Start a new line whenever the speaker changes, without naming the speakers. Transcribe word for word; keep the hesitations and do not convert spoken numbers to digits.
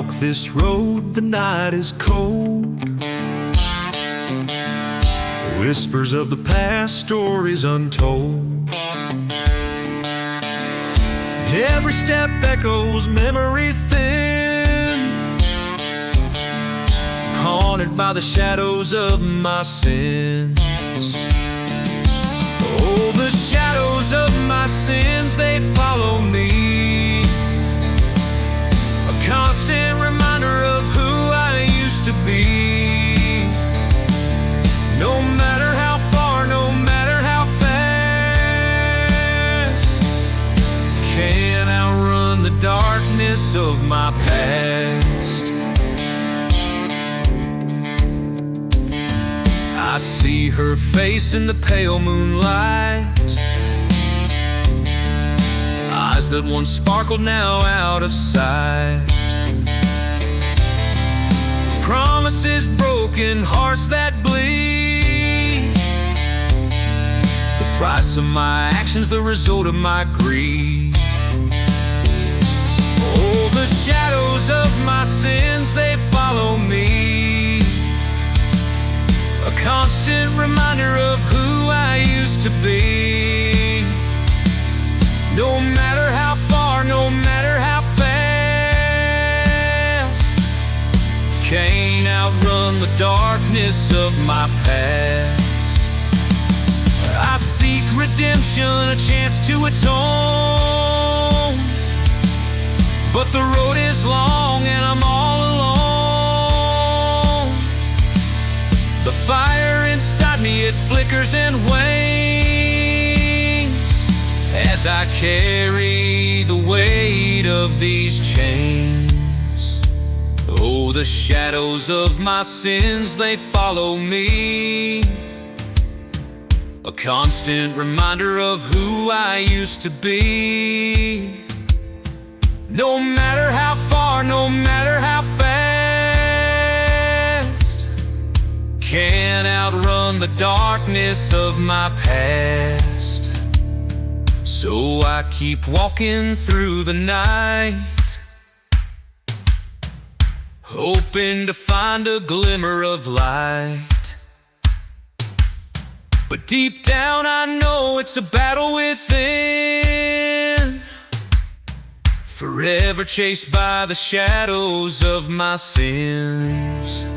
walk this road, the night is cold. Whispers of the past, stories untold. Every step echoes memories thin, haunted by the shadows of my sins. Oh, the shadows of my sins, they follow me, a constant reminder of who I used to be. No matter how far, no matter how fast, can't outrun the darkness of my past. I see her face in the pale moonlight, eyes that once sparkled now out of sight. Promises broken, hearts that bleed, the price of my actions, the result of my greed. Oh, the shadows of my sins, they follow me, a constant reminder of who I used to be. No matter how far, no matter how fast, can't outrun the darkness of my past. I seek redemption, a chance to atone, but the road is long and I'm all alone. The fire inside me, it flickers and wanes as I carry the weight of these chains. Oh, the shadows of my sins, they follow me, a constant reminder of who I used to be. No matter how far, no matter how fast, can't outrun the darkness of my past. So I keep walking through the night, hoping to find a glimmer of light. But deep down I know it's a battle within, forever chased by the shadows of my sins.